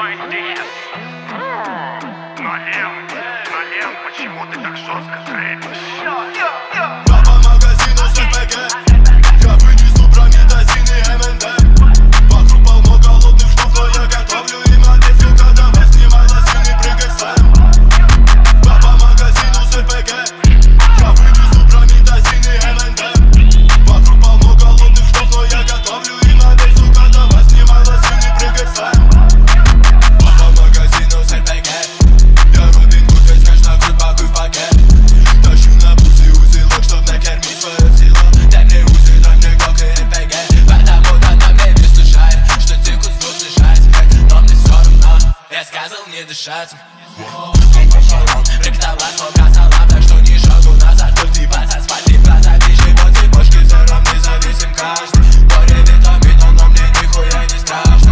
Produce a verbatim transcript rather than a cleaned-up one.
Молодец. Налево, налево, почему ты так жестко трепишь? Я по магазину с РПГ, я вынесу промедазины эм эн дэ. Вокруг полно голодных штук, но я готовлю им обед. Сука, давай снимай лосины, прыгай в слэм. Я по магазину с РПГ, я вынесу промедазины эм эн дэ. Вокруг полно голодных штук, но я готовлю им обед. Сука, давай снимай лосины, прыгай в слэм. Я по магазину с РПГ, я Робин Гуд, весь кэш накрыт, пакуй в пакет. Тащу на бусы узелок, чтоб накормить свое тело. Дай мне узы, дай мне глок и эр пэ гэ. Потому что на мне не слушает, что цикл слушает. Но мне все равно, я сказал не дышать. Ректовать много салат, так что не шагу назад. Культивация, смотри в глаза, движи по цепочке. Все равно независим каждый. Горе витамином, но мне нихуя не страшно.